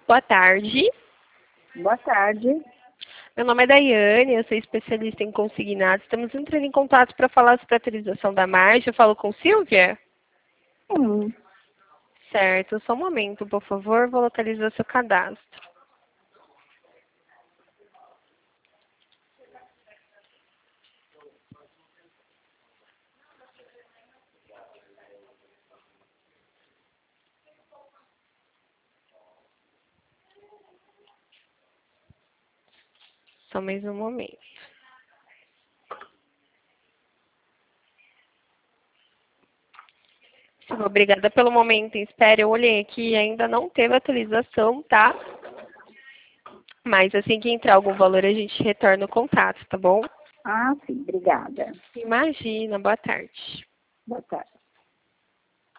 Boa tarde. Boa tarde. Meu nome é Daiane, eu sou especialista em consignados. Estamos entrando em contato para falar sobre a atualização da margem. Eu falo com Silvia? Sim. Certo, só um momento, por favor. Vou localizar seu cadastro. Só mais um momento. Obrigada pelo momento em espera. Eu olhei aqui e ainda não teve atualização, tá? Mas assim que entrar algum valor, a gente retorna o contato, tá bom? Ah, sim, obrigada. Imagina, boa tarde. Boa tarde.